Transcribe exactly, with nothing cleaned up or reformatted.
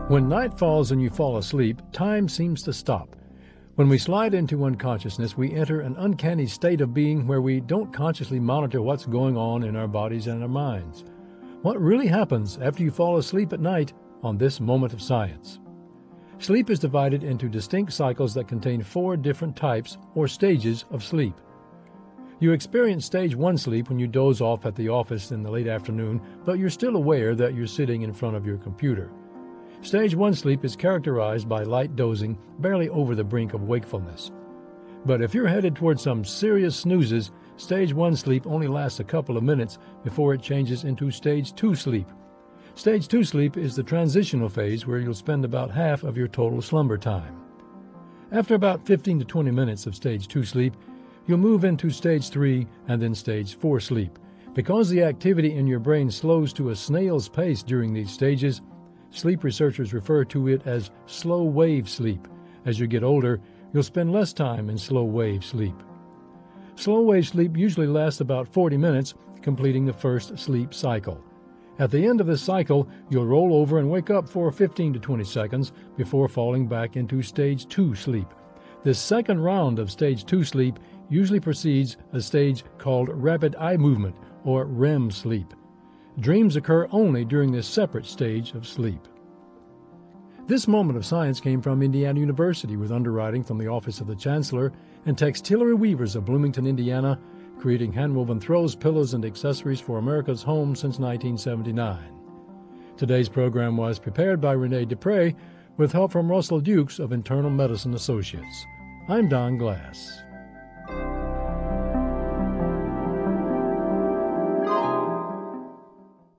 When night falls and you fall asleep, time seems to stop. When we slide into unconsciousness, we enter an uncanny state of being where we don't consciously monitor what's going on in our bodies and our minds. What really happens after you fall asleep at night on this moment of science? Sleep is divided into distinct cycles that contain four different types or stages of sleep. You experience stage one sleep when you doze off at the office in the late afternoon, but you're still aware that you're sitting in front of your computer. Stage one sleep is characterized by light dozing, barely over the brink of wakefulness. But if you're headed toward some serious snoozes, stage one sleep only lasts a couple of minutes before it changes into stage two sleep. Stage two sleep is the transitional phase where you'll spend about half of your total slumber time. After about fifteen to twenty minutes of stage two sleep, you'll move into stage three and then stage four sleep. Because the activity in your brain slows to a snail's pace during these stages, sleep researchers refer to it as slow-wave sleep. As you get older, you'll spend less time in slow-wave sleep. Slow-wave sleep usually lasts about forty minutes, completing the first sleep cycle. At the end of this cycle, you'll roll over and wake up for fifteen to twenty seconds before falling back into stage two sleep. This second round of stage two sleep usually precedes a stage called rapid eye movement, or R E M sleep. Dreams occur only during this separate stage of sleep. This moment of science came from Indiana University with underwriting from the Office of the Chancellor and Textillery Weavers of Bloomington, Indiana, creating handwoven throws, pillows, and accessories for America's home since nineteen seventy-nine. Today's program was prepared by Renee Dupre with help from Russell Dukes of Internal Medicine Associates. I'm Don Glass.